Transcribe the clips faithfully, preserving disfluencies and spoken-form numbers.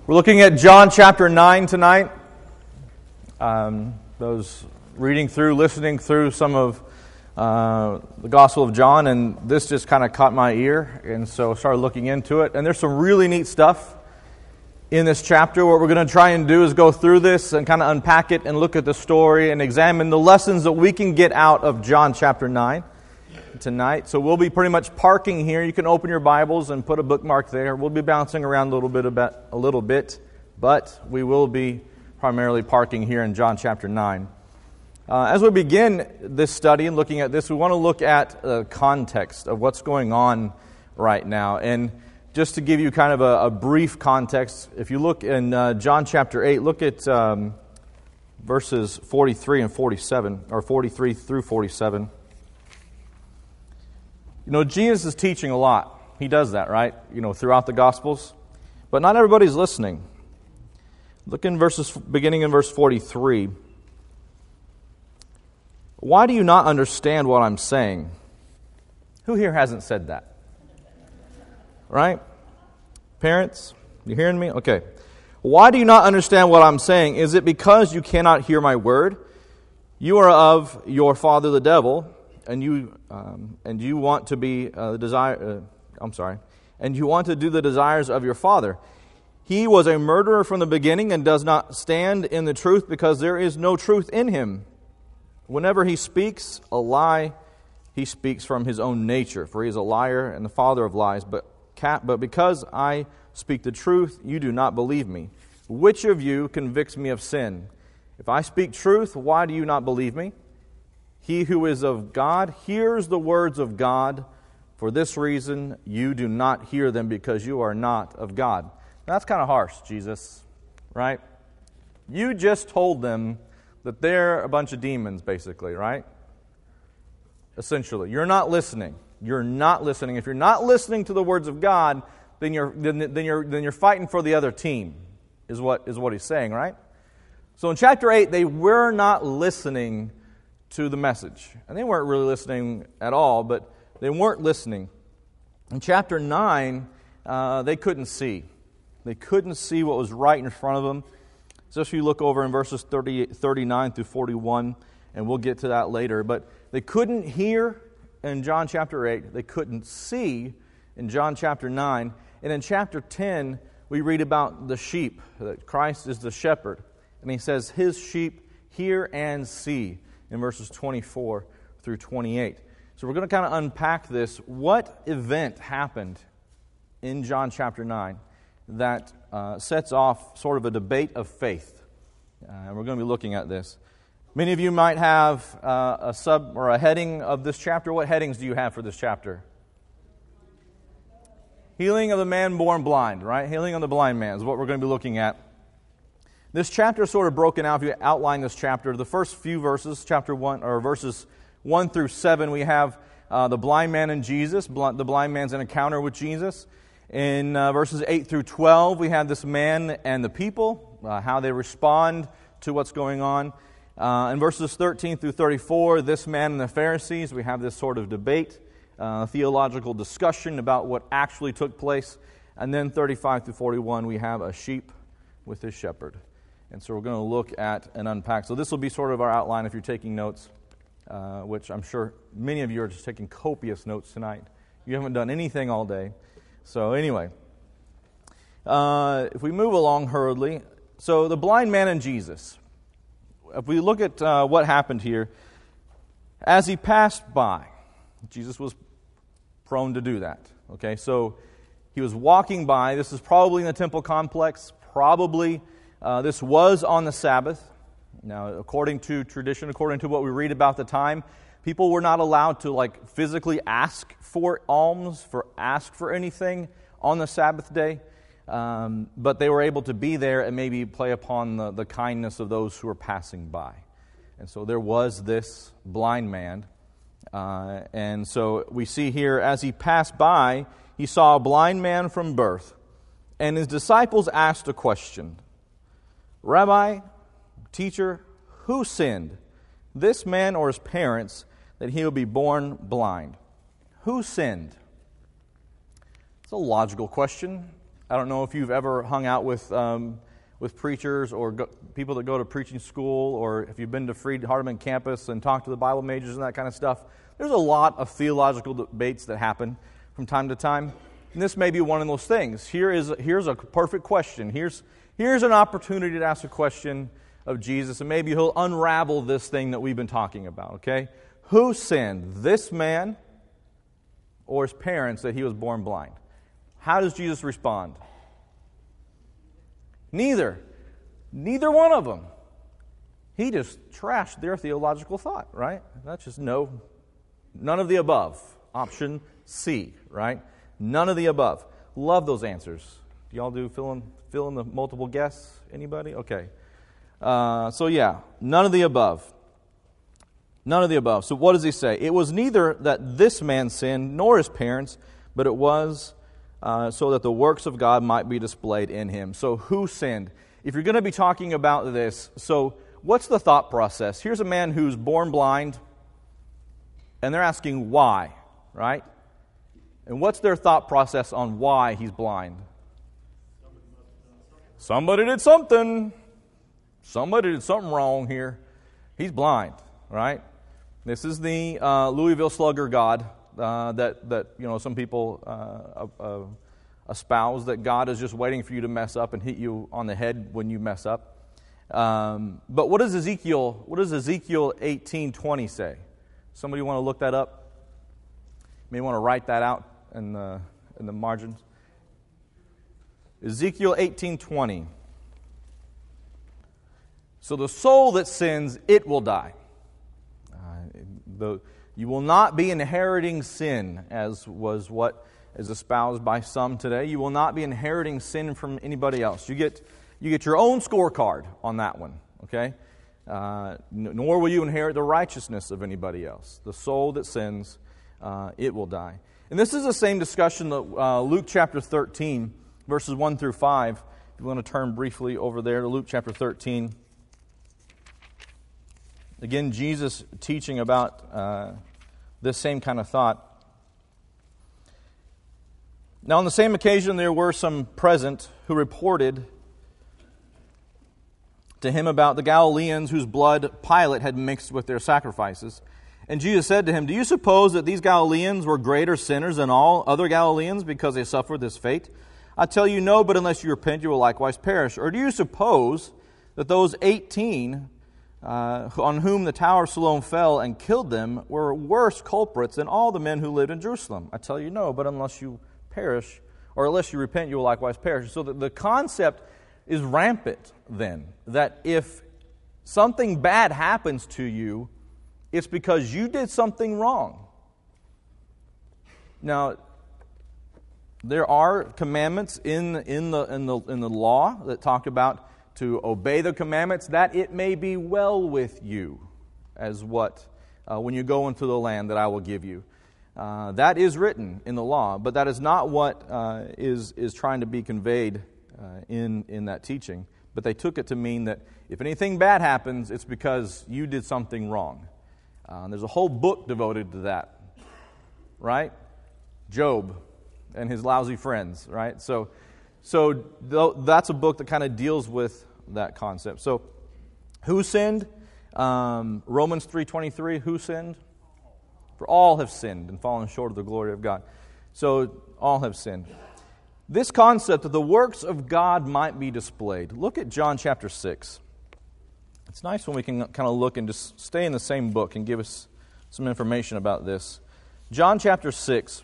We're looking at John chapter nine tonight. Um, those reading through, listening through some of uh, the Gospel of John, and this just kind of caught my ear, and so I started looking into it. And there's some really neat stuff in this chapter. What we're going to try and do is go through this and kind of unpack it and look at the story and examine the lessons that we can get out of John chapter nine tonight. So we'll be pretty much parking here. You can open your Bibles and put a bookmark there. We'll be bouncing around a little bit about a little bit, but we will be primarily parking here in John chapter nine. Uh, as we begin this study and looking at this, we want to look at the context of what's going on right now. And just to give you kind of a, a brief context, if you look in uh, John chapter eight, look at um, verses forty-three and forty-seven, or forty-three through forty-seven. You know, Jesus is teaching a lot. He does that, right? You know, throughout the Gospels. But not everybody's listening. Look in verses, beginning in verse forty-three. Why do you not understand what I'm saying? Who here hasn't said that? Right? Parents, you hearing me? Okay. Why do you not understand what I'm saying? Is it because you cannot hear my word? You are of your father the devil, and you um, and you want to be uh, the desire. Uh, I'm sorry, and you want to do the desires of your father. He was a murderer from the beginning and does not stand in the truth because there is no truth in him. Whenever he speaks a lie, he speaks from his own nature, for he is a liar and the father of lies. But but because I speak the truth, you do not believe me. Which of you convicts me of sin? If I speak truth, why do you not believe me? He who is of God hears the words of God. For this reason, you do not hear them because you are not of God. Now, that's kind of harsh, Jesus, right? You just told them that they're a bunch of demons, basically, right? Essentially, you're not listening. You're not listening. If you're not listening to the words of God, then you're then, then you're then you're fighting for the other team, is what is what he's saying, right? So in chapter eight, they were not listening to the message. And they weren't really listening at all, but they weren't listening. In chapter nine, uh, they couldn't see. They couldn't see what was right in front of them. So if you look over in verses thirty, thirty-nine through forty-one, and we'll get to that later. But they couldn't hear in John chapter eight. They couldn't see in John chapter nine. And in chapter ten, we read about the sheep, that Christ is the shepherd. And he says, his sheep hear and see, in verses twenty-four through twenty-eight. So we're going to kind of unpack this. What event happened in John chapter nine that uh, sets off sort of a debate of faith? Uh, and we're going to be looking at this. Many of you might have uh, a sub or a heading of this chapter. What headings do you have for this chapter? Healing of the man born blind, right? Healing of the blind man is what we're going to be looking at. This chapter is sort of broken out. If you outline this chapter, the first few verses, chapter one, or verses one through seven, we have uh, the blind man and Jesus, the blind man's encounter with Jesus. In uh, verses eight through twelve, we have this man and the people, uh, how they respond to what's going on. Uh, in verses thirteen through thirty-four, this man and the Pharisees, we have this sort of debate, uh, theological discussion about what actually took place. And then thirty-five through forty-one, we have a sheep with his shepherd. And so we're going to look at and unpack. So this will be sort of our outline if you're taking notes, uh, which I'm sure many of you are just taking copious notes tonight. You haven't done anything all day. So anyway, uh, if we move along hurriedly, so the blind man and Jesus. If we look at uh, what happened here, as he passed by, Jesus was prone to do that. Okay, so he was walking by. This is probably in the temple complex, probably. Uh, this was on the Sabbath. Now, according to tradition, according to what we read about the time, people were not allowed to like physically ask for alms, for ask for anything on the Sabbath day, um, but they were able to be there and maybe play upon the, the kindness of those who were passing by. And so there was this blind man, uh, and so we see here as he passed by, he saw a blind man from birth, and his disciples asked a question. Rabbi, teacher, who sinned, this man or his parents, that he would be born blind? Who sinned? It's a logical question. I don't know if you've ever hung out with um, with preachers or go, people that go to preaching school, or if you've been to Freed Hardeman campus and talked to the Bible majors and that kind of stuff. There's a lot of theological debates that happen from time to time, and this may be one of those things. Here is here's a perfect question. Here's here's an opportunity to ask a question of Jesus, and maybe he'll unravel this thing that we've been talking about. Okay, who sinned, this man or his parents, that he was born blind? How does Jesus respond? Neither. Neither one of them. He just trashed their theological thought, right? That's just no, none of the above. Option C, right? None of the above. Love those answers. Do y'all do fill in, fill in the multiple guess? Anybody? Okay. Uh, so yeah, none of the above. None of the above. So what does he say? It was neither that this man sinned nor his parents, but it was uh, so that the works of God might be displayed in him. So who sinned? If you're going to be talking about this, so what's the thought process? Here's a man who's born blind, and they're asking why, right? And what's their thought process on why he's blind? Somebody did something. Somebody did something wrong here. He's blind, right? This is the uh, Louisville Slugger God uh, that that you know some people uh, uh, espouse, that God is just waiting for you to mess up and hit you on the head when you mess up. Um, but what does Ezekiel what does Ezekiel eighteen twenty say? Somebody want to look that up? You may want to write that out in the in the margins. Ezekiel eighteen twenty. So the soul that sins, it will die. Uh, the, you will not be inheriting sin, as was what is espoused by some today. You will not be inheriting sin from anybody else. You get you get your own scorecard on that one, okay? Uh, nor will you inherit the righteousness of anybody else. The soul that sins, uh, it will die. And this is the same discussion that uh, Luke chapter thirteen, verses one through five. If you want to turn briefly over there to Luke chapter thirteen. Again, Jesus teaching about uh, this same kind of thought. Now, on the same occasion, there were some present who reported to him about the Galileans whose blood Pilate had mixed with their sacrifices. And Jesus said to him, "Do you suppose that these Galileans were greater sinners than all other Galileans because they suffered this fate? I tell you, no, but unless you repent, you will likewise perish. Or do you suppose that those eighteen uh, on whom the Tower of Siloam fell and killed them were worse culprits than all the men who lived in Jerusalem? I tell you, no, but unless you perish, or unless you repent, you will likewise perish." So that the concept is rampant then, that if something bad happens to you, it's because you did something wrong. Now, there are commandments in in the in the in the law that talk about to obey the commandments, that it may be well with you, as what uh, when you go into the land that I will give you. Uh, that is written in the law, but that is not what uh, is is trying to be conveyed uh, in in that teaching. But they took it to mean that if anything bad happens, it's because you did something wrong. Uh, there's a whole book devoted to that, right? Job and his lousy friends, right? So, so th- that's a book that kind of deals with that concept. So, who sinned? Um, Romans three twenty-three. Who sinned? For all have sinned and fallen short of the glory of God. So, all have sinned. This concept that the works of God might be displayed. Look at John chapter six. It's nice when we can kind of look and just stay in the same book and give us some information about this. John chapter six,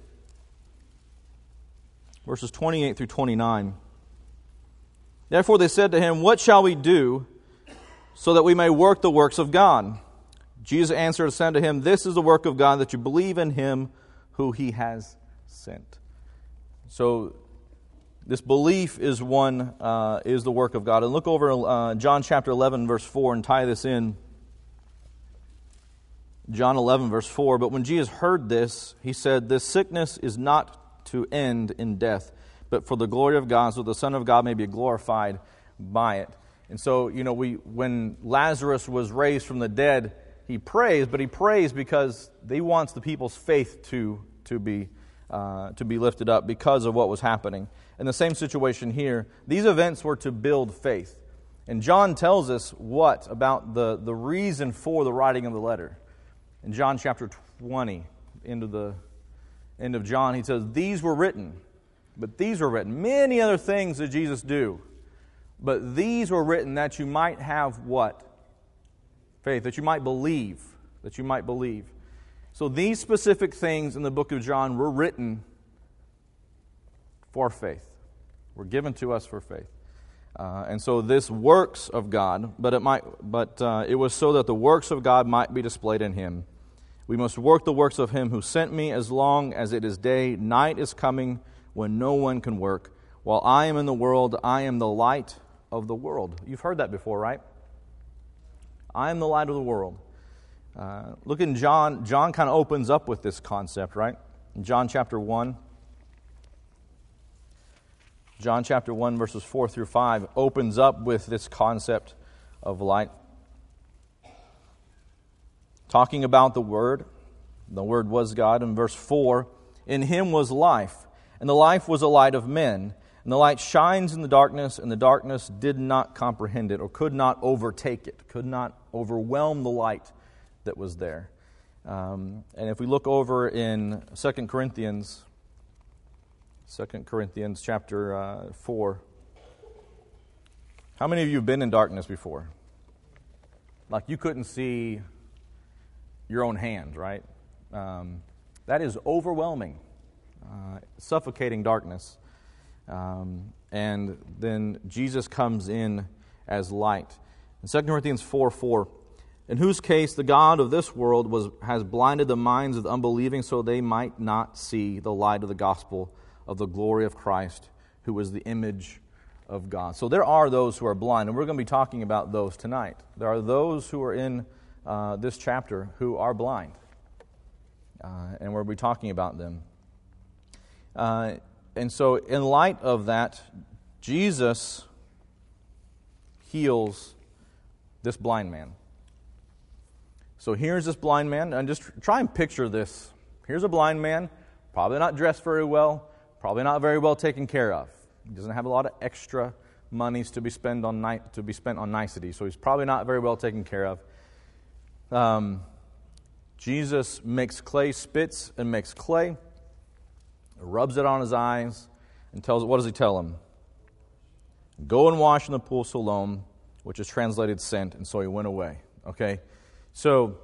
verses twenty-eight through twenty-nine. Therefore they said to him, "What shall we do so that we may work the works of God?" Jesus answered and said to him, "This is the work of God, that you believe in him who he has sent." So this belief is one uh, is the work of God. And look over uh, John chapter eleven, verse four, and tie this in. John eleven, verse four. But when Jesus heard this, he said, "This sickness is not to end in death, but for the glory of God, so the Son of God may be glorified by it." And so, you know, we when Lazarus was raised from the dead, he prays, but he prays because he wants the people's faith to to be uh, to be lifted up because of what was happening. In the same situation here, these events were to build faith. And John tells us what about the, the reason for the writing of the letter. In John chapter twenty, end of the end of John, he says, "These were written, but these were written." Many other things that Jesus do. But these were written that you might have what? Faith, that you might believe. That you might believe. So these specific things in the book of John were written for faith. Were given to us for faith. Uh, and so this works of God, but it might, but uh, it was so that the works of God might be displayed in Him. We must work the works of Him who sent me as long as it is day. Night is coming when no one can work. While I am in the world, I am the light of the world. You've heard that before, right? I am the light of the world. Uh, look in John. John kind of opens up with this concept, right? In John chapter one. John chapter one, verses four through five, opens up with this concept of light. Talking about the Word. The Word was God. In verse four, "In Him was life, and the life was a light of men. And the light shines in the darkness, and the darkness did not comprehend it," or could not overtake it, could not overwhelm the light that was there. Um, and if we look over in Second Corinthians, Second Corinthians chapter uh, four, how many of you have been in darkness before? Like you couldn't see your own hand, right? Um, that is overwhelming, uh, suffocating darkness. Um, and then Jesus comes in as light. In Second Corinthians four four, "In whose case the God of this world was has blinded the minds of the unbelieving so they might not see the light of the gospel of the glory of Christ, who is the image of God." So there are those who are blind, and we're going to be talking about those tonight. There are those who are in uh, this chapter who are blind, uh, and we'll be talking about them. Uh, and so in light of that, Jesus heals this blind man. So here's this blind man, and just try and picture this. Here's a blind man, probably not dressed very well, probably not very well taken care of. He doesn't have a lot of extra monies to be spent on ni- to be spent on niceties, so he's probably not very well taken care of. Um, Jesus makes clay, spits and makes clay, rubs it on his eyes, and tells, what does he tell him? "Go and wash in the pool Siloam," which is translated "sent," and so he went away. Okay? So,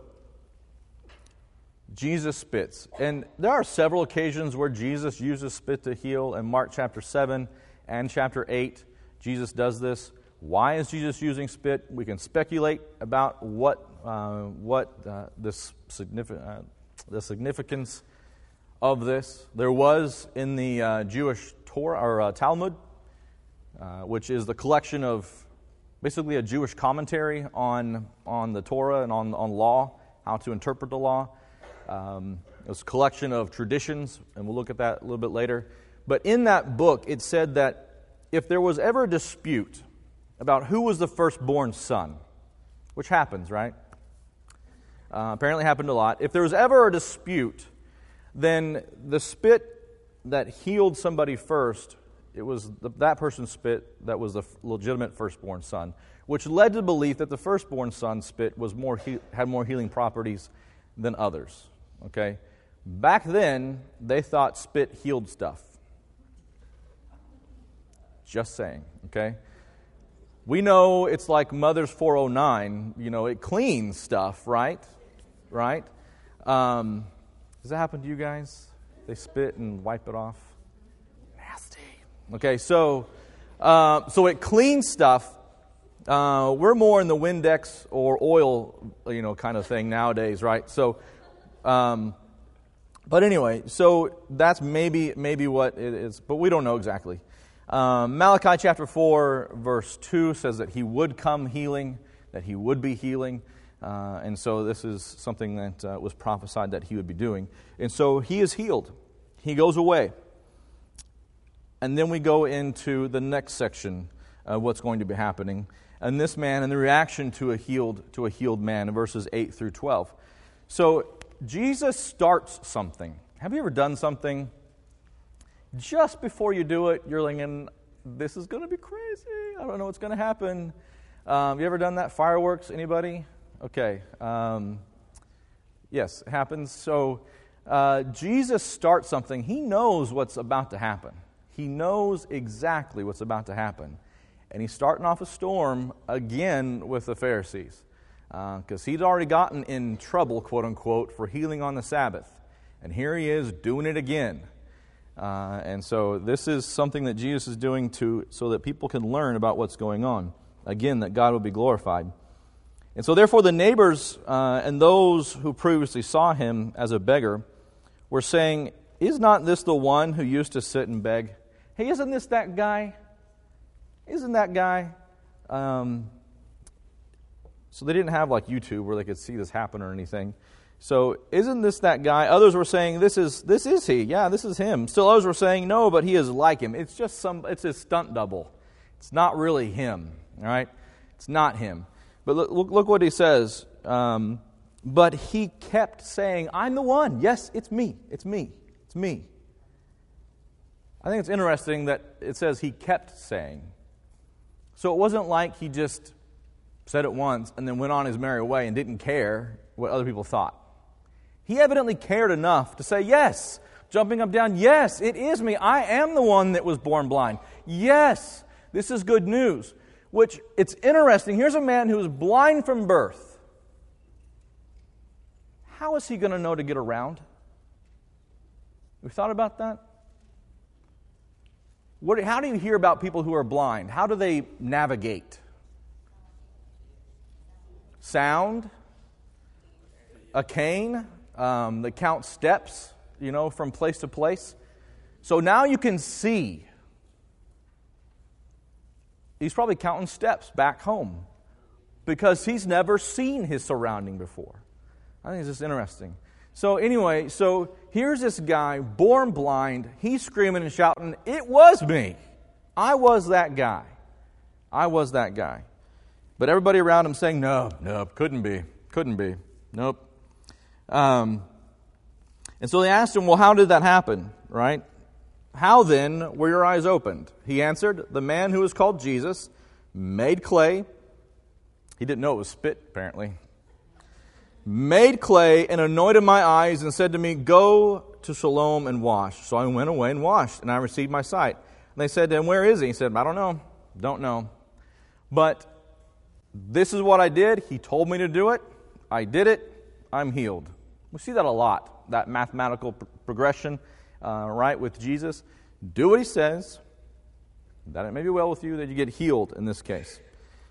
Jesus spits. And there are several occasions where Jesus uses spit to heal. In Mark chapter seven and chapter eight, Jesus does this. Why is Jesus using spit? We can speculate about what uh, what uh, this significant uh, the significance of this. There was in the uh, Jewish Torah or uh, Talmud, uh, which is the collection of basically a Jewish commentary on on the Torah and on on law, how to interpret the law. Um, it was a collection of traditions, and we'll look at that a little bit later. But in that book, it said that if there was ever a dispute about who was the firstborn son, which happens, right? Uh, apparently happened a lot. If there was ever a dispute, then the spit that healed somebody first, it was the, that person's spit that was the legitimate firstborn son, which led to the belief that the firstborn son's spit was more he, had more healing properties than others. Okay? Back then, they thought spit healed stuff. Just saying, okay? We know it's like Mother's four oh nine, you know, it cleans stuff, right? Right? Um, does that happen to you guys? They spit and wipe it off? Nasty. Okay, so uh, so it cleans stuff. Uh, we're more in the Windex or oil, you know, kind of thing nowadays, right? So, um, but anyway, so that's maybe maybe what it is, but we don't know exactly. Um, Malachi chapter four, verse two says that he would come healing, that he would be healing. Uh, and so this is something that uh, was prophesied that he would be doing. And so he is healed. He goes away. And then we go into the next section of what's going to be happening. And this man and the reaction to a healed to a healed man in verses eight through twelve. So Jesus starts something. Have you ever done something just before you do it, you're thinking, this is going to be crazy. I don't know what's going to happen. Um, you ever done that? Fireworks? Anybody? Okay. Um, yes, it happens. So uh, Jesus starts something. He knows what's about to happen. He knows exactly what's about to happen. And he's starting off a storm again with the Pharisees. Because uh, he'd already gotten in trouble, quote unquote, for healing on the Sabbath. And here he is doing it again. Uh, and so this is something that Jesus is doing to so that people can learn about what's going on. Again, that God will be glorified. And so therefore the neighbors uh, and those who previously saw him as a beggar were saying, is not this the one who used to sit and beg? Hey, isn't this that guy? Isn't that guy? Um, so they didn't have like YouTube where they could see this happen or anything. So isn't this that guy? Others were saying, this is this is he. Yeah, this is him. Still others were saying, no, but he is like him. It's just some, it's his stunt double. It's not really him. All right? It's not him. But look, look, look what he says. Um, but he kept saying, I'm the one. Yes, it's me. It's me. It's me. I think it's interesting that it says he kept saying. So it wasn't like he just said it once and then went on his merry way and didn't care what other people thought. He evidently cared enough to say, yes, jumping up down, yes, it is me. I am the one that was born blind. Yes, this is good news. Which, it's interesting. Here's a man who was blind from birth. How is he going to know to get around? We thought about that? What, how do you hear about people who are blind? How do they navigate? Sound? A cane? Um, they count steps, you know, from place to place. So now you can see. He's probably counting steps back home because he's never seen his surrounding before. I think it's just interesting. So anyway, so here's this guy, born blind. He's screaming and shouting, it was me. I was that guy. I was that guy. But everybody around him saying, no, no, couldn't be. Couldn't be. Nope. Um, and so they asked him, well, how did that happen, right? How then were your eyes opened? He answered, the man who was called Jesus made clay. He didn't know it was spit, apparently. Made clay and anointed my eyes and said to me, go to Siloam and wash. So I went away and washed, and I received my sight. And they said to him, where is he? He said, I don't know. Don't know. But this is what I did. He told me to do it. I did it. I'm healed. We see that a lot, that mathematical pr- progression, uh, right, with Jesus. Do what he says, that it may be well with you, that you get healed in this case.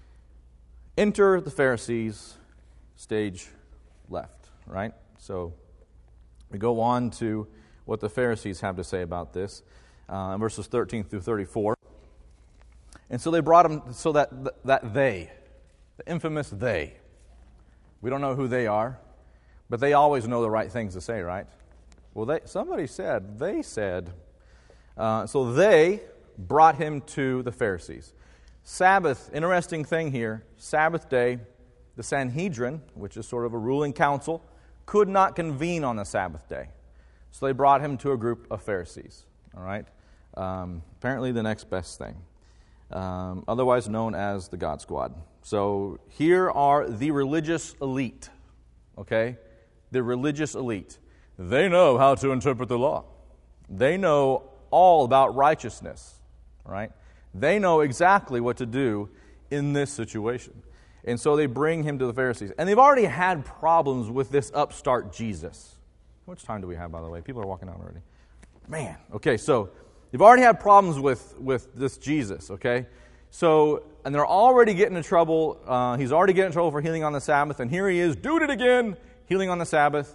Enter the Pharisees, stage left, right? So we go on to what the Pharisees have to say about this, uh, in verses thirteen through thirty-four. And so they brought him, so that that they, the infamous they, we don't know who they are, but they always know the right things to say, right? Well, they, somebody said, they said. Uh, so they brought him to the Pharisees. Sabbath, interesting thing here, Sabbath day, the Sanhedrin, which is sort of a ruling council, could not convene on the Sabbath day. So they brought him to a group of Pharisees, all right? Um, apparently the next best thing, um, otherwise known as the God Squad. So here are the religious elite, okay? The religious elite. They know how to interpret the law. They know all about righteousness, right? They know exactly what to do in this situation. And so they bring him to the Pharisees. And they've already had problems with this upstart Jesus. How much time do we have, by the way? People are walking out already. Man, okay, so they've already had problems with, with this Jesus, okay? So, and they're already getting in trouble. Uh, he's already getting in trouble for healing on the Sabbath. And here he is, doing it again, healing on the Sabbath.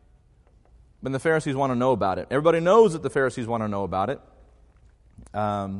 But the Pharisees want to know about it. Everybody knows that the Pharisees want to know about it. Um,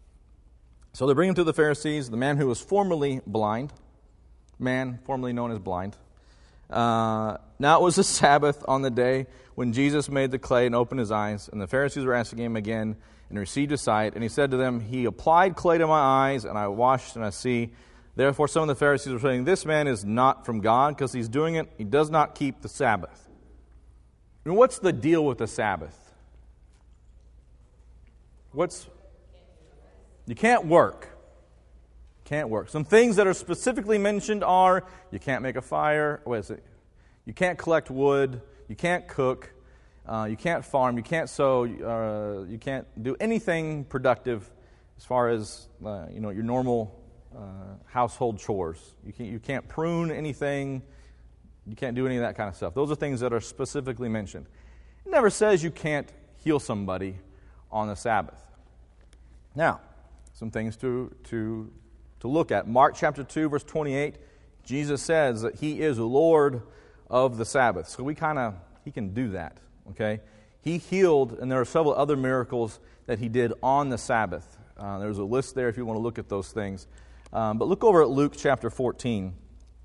so they bring him to the Pharisees, the man who was formerly blind, man formerly known as blind. Uh, now it was the Sabbath on the day when Jesus made the clay and opened his eyes, and the Pharisees were asking him again, and received his sight. And he said to them, he applied clay to my eyes, and I washed, and I see. Therefore some of the Pharisees were saying, this man is not from God, because he's doing it, he does not keep the Sabbath. And what's the deal with the Sabbath? What's you can't work. Can't work. Some things that are specifically mentioned are you can't make a fire. What is it? You can't collect wood. You can't cook. Uh, you can't farm. You can't sow. Uh, you can't do anything productive as far as uh, you know your normal uh, household chores. You can't, you can't prune anything. You can't do any of that kind of stuff. Those are things that are specifically mentioned. It never says you can't heal somebody on the Sabbath. Now, some things to to to look at. Mark chapter two, verse twenty-eight, Jesus says that He is Lord of the Sabbath. So we kind of, He can do that, okay? He healed, and there are several other miracles that He did on the Sabbath. Uh, there's a list there if you want to look at those things. Um, but look over at Luke chapter fourteen.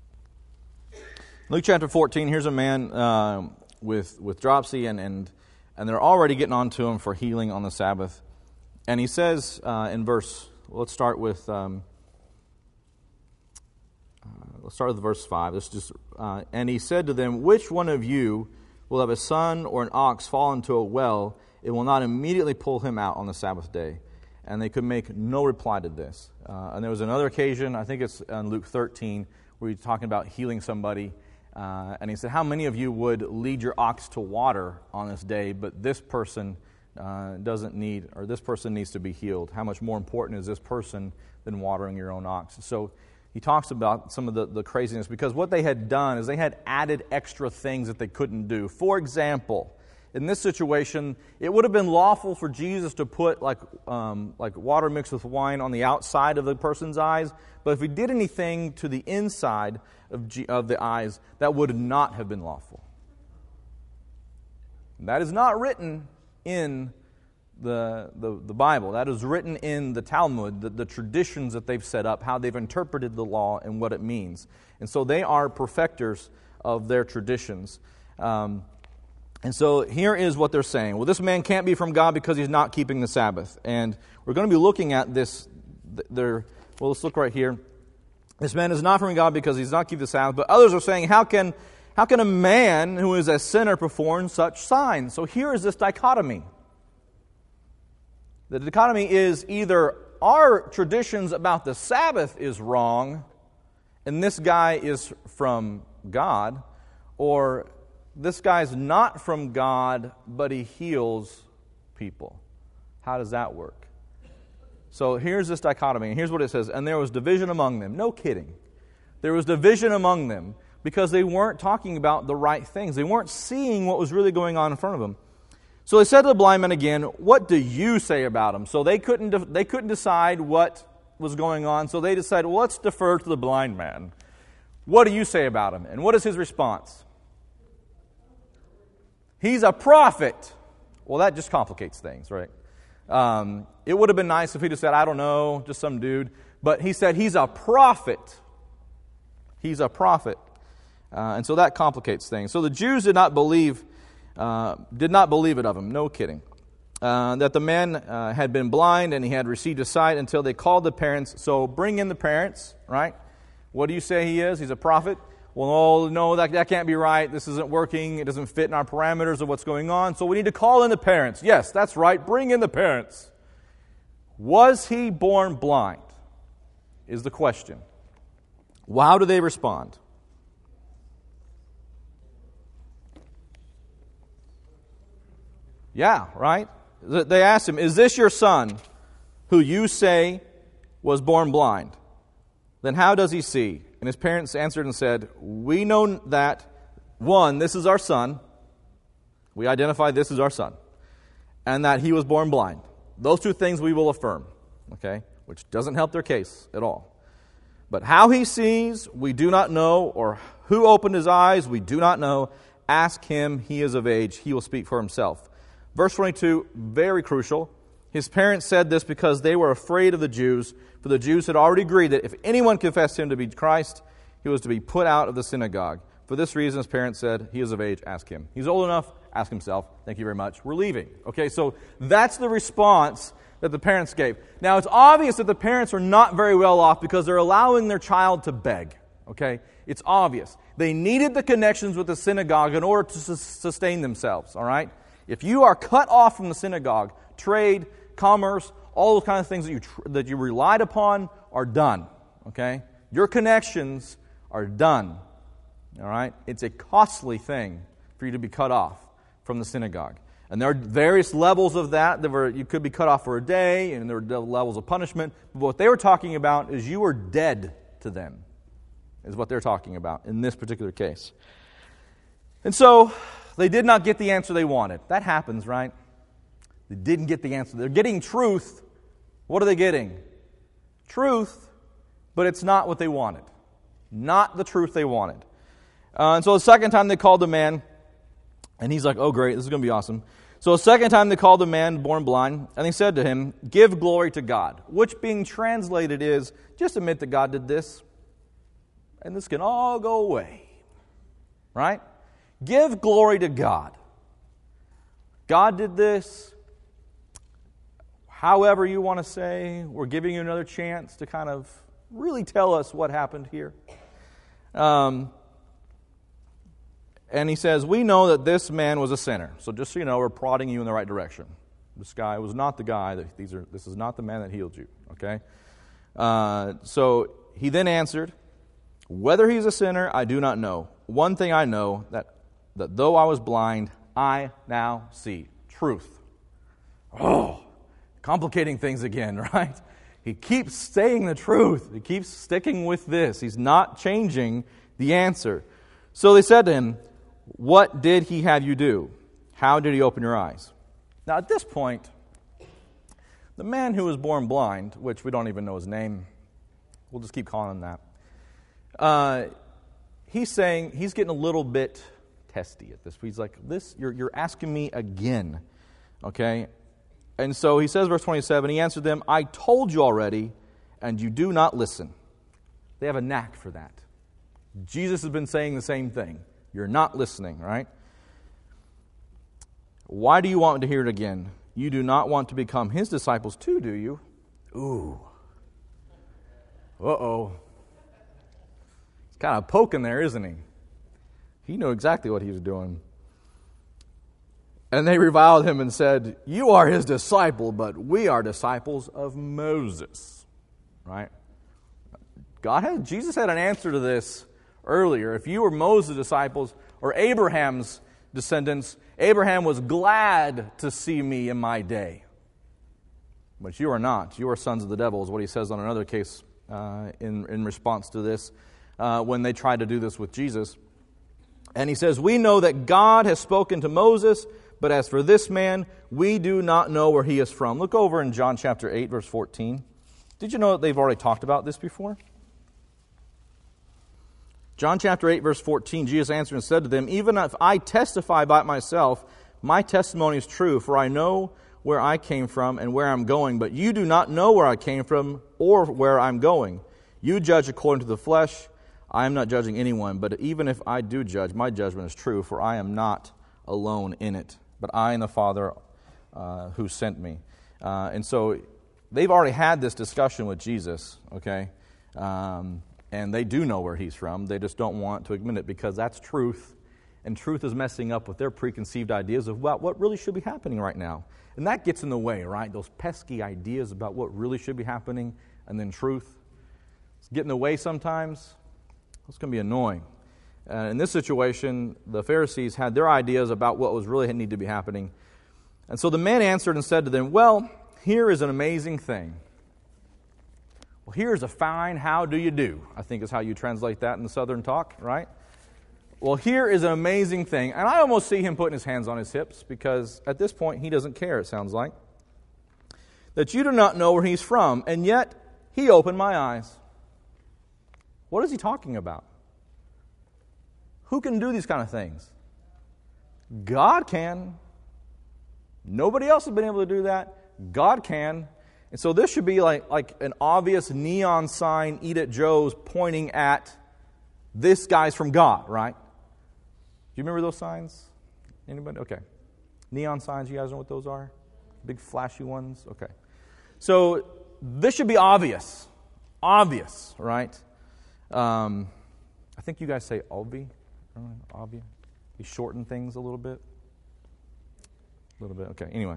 Luke chapter fourteen, here's a man uh, with with dropsy, and, and, and they're already getting on to him for healing on the Sabbath. And he says uh, in verse, let's start with... Um, Let's start with verse five. Let's just, uh, and he said to them, which one of you will have a son or an ox fall into a well, it will not immediately pull him out on the Sabbath day? And they could make no reply to this. Uh, and there was another occasion, I think it's in Luke thirteen, where he's talking about healing somebody. Uh, and he said, how many of you would lead your ox to water on this day, but this person uh, doesn't need, or this person needs to be healed? How much more important is this person than watering your own ox? So he talks about some of the, the craziness, because what they had done is they had added extra things that they couldn't do. For example, in this situation, it would have been lawful for Jesus to put like um, like water mixed with wine on the outside of the person's eyes, but if he did anything to the inside of, G- of the eyes, that would not have been lawful. That is not written in The, the the Bible. That is written in the Talmud, the, the traditions that they've set up, how they've interpreted the law and what it means. And so they are perfecters of their traditions. Um, and so here is what they're saying. Well, this man can't be from God because he's not keeping the Sabbath. And we're going to be looking at this. There. Well, let's look right here. This man is not from God because he's not keeping the Sabbath. But others are saying, how can, how can a man who is a sinner perform such signs? So here is this dichotomy. The dichotomy is either our traditions about the Sabbath is wrong, and this guy is from God, or this guy's not from God, but he heals people. How does that work? So here's this dichotomy, and here's what it says. And there was division among them. No kidding. There was division among them because they weren't talking about the right things. They weren't seeing what was really going on in front of them. So they said to the blind man again, what do you say about him? So they couldn't de- they couldn't decide what was going on. So they decided, well, let's defer to the blind man. What do you say about him? And what is his response? He's a prophet. Well, that just complicates things, right? Um, it would have been nice if he just said, I don't know, just some dude. But he said he's a prophet. He's a prophet. Uh, and so that complicates things. So the Jews did not believe Uh, did not believe it of him, no kidding, uh, that the man uh, had been blind and he had received his sight until they called the parents. So bring in the parents, right? What do you say he is? He's a prophet? Well, no, no that, that can't be right. This isn't working. It doesn't fit in our parameters of what's going on. So we need to call in the parents. Yes, that's right. Bring in the parents. Was he born blind? Is the question. Well, how do they respond? Yeah, right? They asked him, is this your son who you say was born blind? Then how does he see? And his parents answered and said, we know that, one, this is our son. We identify this as our son. And that he was born blind. Those two things we will affirm. Okay? Which doesn't help their case at all. But how he sees, we do not know. Or who opened his eyes, we do not know. Ask him, he is of age. He will speak for himself. Verse twenty-two, very crucial. His parents said this because they were afraid of the Jews, for the Jews had already agreed that if anyone confessed him to be Christ, he was to be put out of the synagogue. For this reason, his parents said, he is of age, ask him. He's old enough, ask himself. Thank you very much. We're leaving. Okay, so that's the response that the parents gave. Now, it's obvious that the parents are not very well off because they're allowing their child to beg. Okay, it's obvious. They needed the connections with the synagogue in order to sustain themselves, all right? If you are cut off from the synagogue, trade, commerce, all those kind of things that you tr- that you relied upon are done. Okay? Your connections are done. All right? It's a costly thing for you to be cut off from the synagogue. And there are various levels of that. There were, you could be cut off for a day, and there were levels of punishment. But what they were talking about is you were dead to them, is what they're talking about in this particular case. And so they did not get the answer they wanted. That happens, right? They didn't get the answer. They're getting truth. What are they getting? Truth, but it's not what they wanted. Not the truth they wanted. Uh, and so the second time they called the man, and he's like, oh great, this is going to be awesome. So the second time they called the man born blind, and they said to him, give glory to God, which being translated is, just admit that God did this, and this can all go away. Right? Give glory to God. God did this. However you want to say, we're giving you another chance to kind of really tell us what happened here. Um, and he says, we know that this man was a sinner. So just so you know, we're prodding you in the right direction. This guy was not the guy, that these are. This is not the man that healed you. Okay? Uh, so he then answered, whether he's a sinner, I do not know. One thing I know, that, that though I was blind, I now see. Truth. Oh, complicating things again, right? He keeps saying the truth. He keeps sticking with this. He's not changing the answer. So they said to him, what did he have you do? How did he open your eyes? Now at this point, the man who was born blind, which we don't even know his name, we'll just keep calling him that, uh, he's saying, he's getting a little bit testy at this. He's like, this, you're, you're asking me again, okay? And so he says, verse twenty-seven, he answered them, I told you already, and you do not listen. They have a knack for that. Jesus has been saying the same thing. You're not listening, right? Why do you want to hear it again? You do not want to become his disciples too, do you? Ooh. Uh-oh. He's kind of poking there, isn't he? He knew exactly what he was doing. And they reviled him and said, you are his disciple, but we are disciples of Moses. Right? God had, Jesus had an answer to this earlier. If you were Moses' disciples or Abraham's descendants, Abraham was glad to see me in my day. But you are not. You are sons of the devil, is what he says on another case uh, in, in response to this, uh, when they tried to do this with Jesus. And he says, we know that God has spoken to Moses, but as for this man, we do not know where he is from. Look over in John chapter eight, verse fourteen. Did you know that they've already talked about this before? John chapter eight, verse fourteen, Jesus answered and said to them, even if I testify about myself, my testimony is true, for I know where I came from and where I'm going, but you do not know where I came from or where I'm going. You judge according to the flesh. I am not judging anyone, but even if I do judge, my judgment is true, for I am not alone in it, but I and the Father uh, who sent me. Uh, and so they've already had this discussion with Jesus, okay? Um, and they do know where he's from. They just don't want to admit it because that's truth. And truth is messing up with their preconceived ideas of what, what really should be happening right now. And that gets in the way, right? Those pesky ideas about what really should be happening and then truth. It's getting in the way sometimes. It's going to be annoying. Uh, in this situation, the Pharisees had their ideas about what was really need to be happening. And so the man answered and said to them, well, here is an amazing thing. Well, here's a fine how do you do, I think is how you translate that in the Southern talk, right? Well, here is an amazing thing. And I almost see him putting his hands on his hips because at this point he doesn't care, it sounds like. That you do not know where he's from, and yet he opened my eyes. What is he talking about? Who can do these kind of things? God can. Nobody else has been able to do that. God can. And so this should be like, like an obvious neon sign, Eat at Joe's, pointing at this guy's from God, right? Do you remember those signs? Anybody? Okay. Neon signs, you guys know what those are? Big flashy ones? Okay. So this should be obvious. Obvious, right? Um, I think you guys say obvi. Obvi. You shorten things a little bit. A little bit. Okay. Anyway,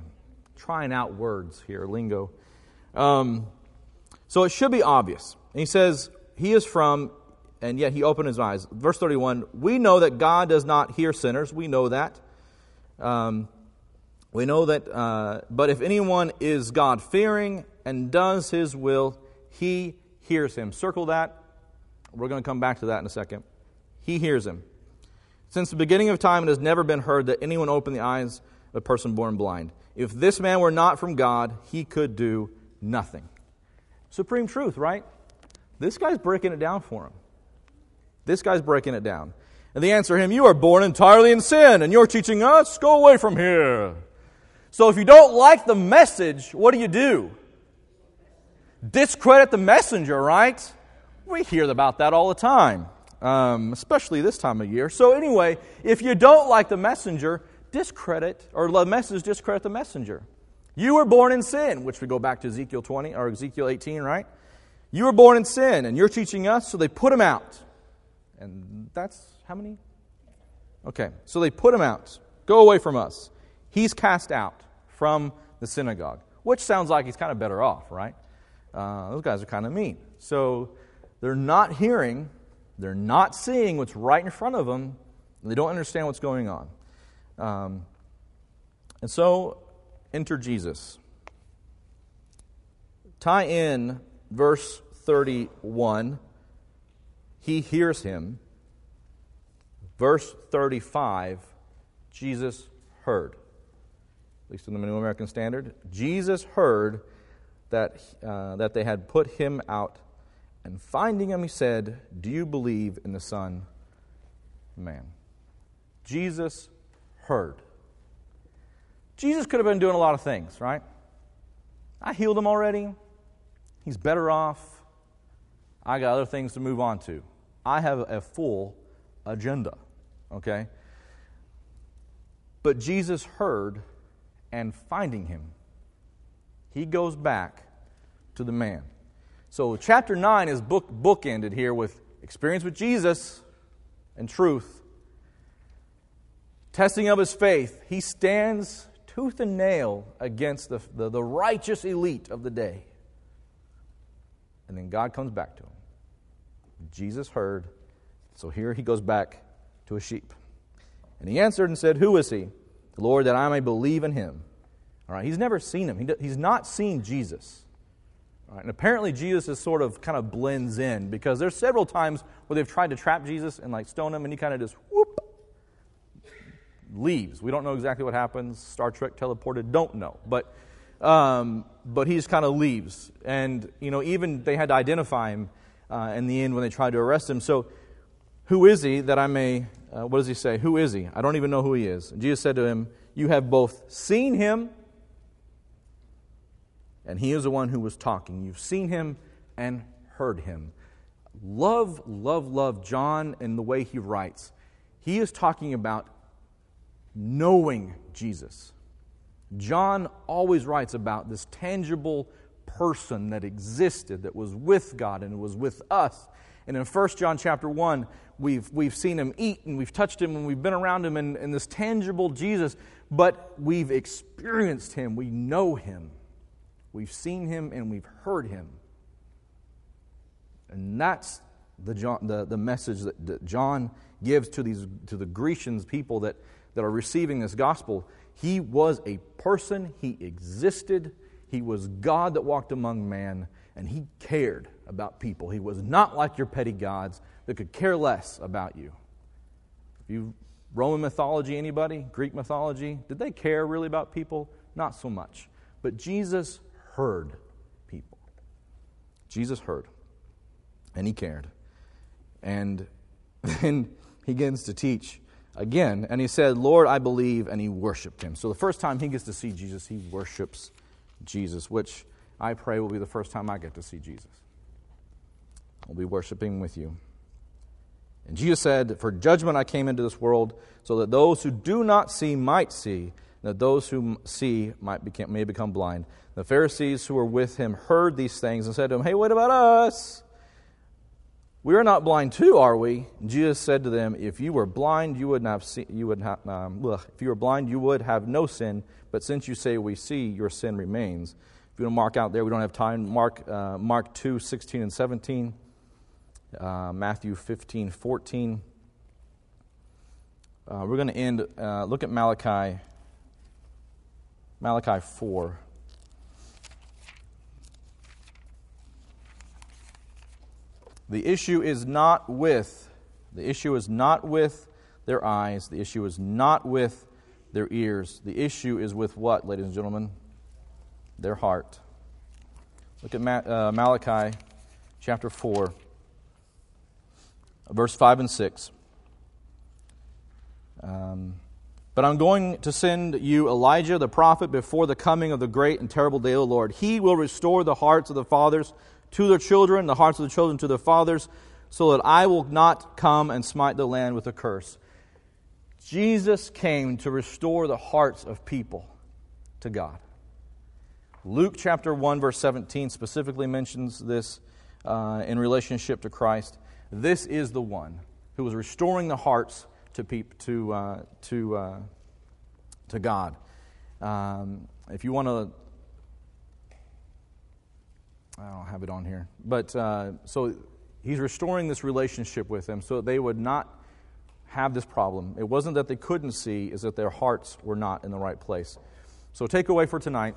trying out words here, lingo. Um, so it should be obvious. And he says, he is from, and yet he opened his eyes. Verse thirty-one, we know that God does not hear sinners. We know that. Um, we know that, uh, but if anyone is God-fearing and does His will, He hears him. Circle that. We're going to come back to that in a second. He hears him. Since the beginning of time, it has never been heard that anyone opened the eyes of a person born blind. If this man were not from God, he could do nothing. Supreme truth, right? This guy's breaking it down for him. This guy's breaking it down. And they answer him, you are born entirely in sin, and you're teaching us? Go away from here. So if you don't like the message, what do you do? Discredit the messenger, right? We hear about that all the time, um, especially this time of year. So anyway, if you don't like the messenger, discredit, or the message, discredit the messenger. You were born in sin, which we go back to Ezekiel twenty, or Ezekiel eighteen, right? You were born in sin, and you're teaching us, so they put him out. And that's how many? Okay, so they put him out. Go away from us. He's cast out from the synagogue, which sounds like he's kind of better off, right? Uh, those guys are kind of mean. So they're not hearing, they're not seeing what's right in front of them, and they don't understand what's going on. Um, and so, enter Jesus. Tie in verse thirty-one. He hears him. Verse thirty-five, Jesus heard. At least in the New American Standard. Jesus heard that, uh, that they had put him out, and finding him, he said, do you believe in the Son of Man? Jesus heard. Jesus could have been doing a lot of things, right? I healed him already. He's better off. I got other things to move on to. I have a full agenda, okay? But Jesus heard, and finding him, he goes back to the man. So chapter nine is book bookended here with experience with Jesus and truth. Testing of his faith. He stands tooth and nail against the, the, the righteous elite of the day. And then God comes back to him. Jesus heard, so here he goes back to his sheep. And he answered and said, who is he? The Lord, that I may believe in him. All right, he's never seen him. He, he's not seen Jesus. All right, and apparently Jesus is sort of kind of blends in, because there's several times where they've tried to trap Jesus and like stone him, and he kind of just whoop leaves. We don't know exactly what happens. Star Trek teleported, don't know, but um, but he just kind of leaves. And you know, even they had to identify him uh, in the end when they tried to arrest him. So, who is he that I may? Uh, what does he say? Who is he? I don't even know who he is. And Jesus said to him, you have both seen him, and he is the one who was talking. You've seen him and heard him. Love, love, love John and the way he writes. He is talking about knowing Jesus. John always writes about this tangible person that existed, that was with God and was with us. And in First John chapter one, we've we've seen him eat and we've touched him and we've been around him and, and this tangible Jesus, but we've experienced him. We know him. We've seen him and we've heard him. And that's the John, the, the message that, that John gives to these to the Grecians, people that, that are receiving this gospel. He was a person. He existed. He was God that walked among man, and he cared about people. He was not like your petty gods that could care less about you. If you Roman mythology, anybody? Greek mythology? Did they care really about people? Not so much. But Jesus heard people. Jesus heard. And he cared. And then he begins to teach again. And he said, Lord, I believe. And he worshiped him. So the first time he gets to see Jesus, he worships Jesus, which I pray will be the first time I get to see Jesus. I'll be worshiping with you. And Jesus said, for judgment I came into this world, so that those who do not see might see, and that those who see might become, may become blind. The Pharisees who were with him heard these things and said to him, hey, what about us? We are not blind too, are we? And Jesus said to them, if you were blind, you would not have seen, you would have, um, ugh, if you were blind, you would have no sin. But since you say we see, your sin remains. If you want to mark out there, we don't have time. Mark uh, Mark two, sixteen and seventeen. Uh, Matthew fifteen, fourteen. Uh, we're going to end, uh, look at Malachi, Malachi four. The issue is not with, the issue is not with their eyes. The issue is not with their ears. The issue is with what, ladies and gentlemen? Their heart. Look at Ma- uh, Malachi chapter four, verse five and six. Um, but I'm going to send you Elijah the prophet before the coming of the great and terrible day of the Lord. He will restore the hearts of the fathers to their children, the hearts of the children to their fathers, so that I will not come and smite the land with a curse. Jesus came to restore the hearts of people to God. Luke chapter one, verse seventeen specifically mentions this uh, in relationship to Christ. This is the one who was restoring the hearts to peop- to uh, to uh, to God. Um, if you want to, I don't have it on here, but uh, so he's restoring this relationship with them so that they would not have this problem. It wasn't that they couldn't see; is that their hearts were not in the right place. So, takeaway for tonight: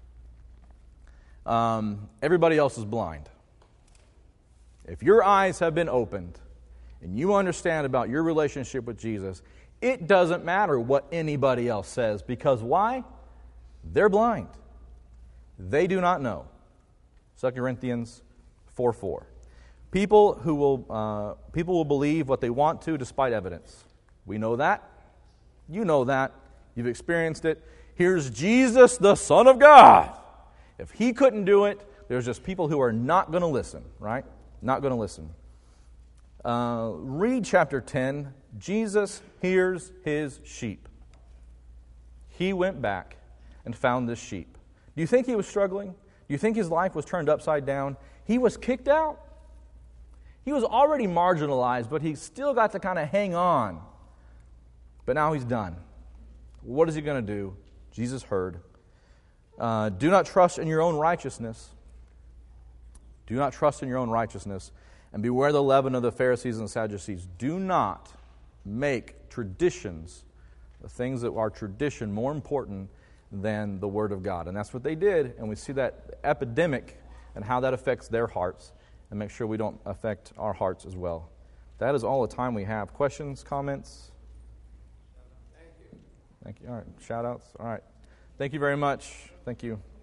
um, everybody else is blind. If your eyes have been opened, and you understand about your relationship with Jesus, it doesn't matter what anybody else says. Because why? They're blind. They do not know. Second Corinthians four four. People who will uh, people will believe what they want to despite evidence. We know that. You know that. You've experienced it. Here's Jesus, the Son of God. If He couldn't do it, there's just people who are not going to listen, right? Not going to listen. Uh, read chapter ten. Jesus hears His sheep. He went back and found this sheep. Do you think He was struggling? Do you think His life was turned upside down? He was kicked out. He was already marginalized, but He still got to kind of hang on. But now He's done. What is He going to do? Jesus heard. Uh, do not trust in your own righteousness. Do not trust in your own righteousness. And beware the leaven of the Pharisees and Sadducees. Do not make traditions, the things that are tradition, more important than the Word of God. And that's what they did. And we see that epidemic and how that affects their hearts. And make sure we don't affect our hearts as well. That is all the time we have. Questions, comments? Thank you. Thank you. All right. Shout outs. All right. Thank you very much. Thank you.